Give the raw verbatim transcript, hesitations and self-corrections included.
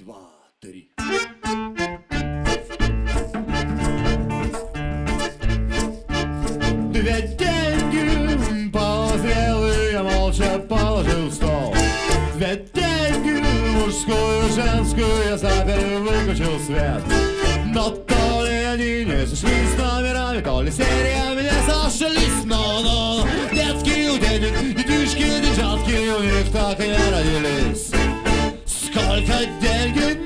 два, три. Две деньги полозрелые молча положил в стол. Две деньги, мужскую, женскую, я запер и выключил свет. Но то ли они не сошлись номерами, то ли сериями не сошлись. Но-но, детки у денег, детишки, девчатки у них так и не родились. Сколько деньги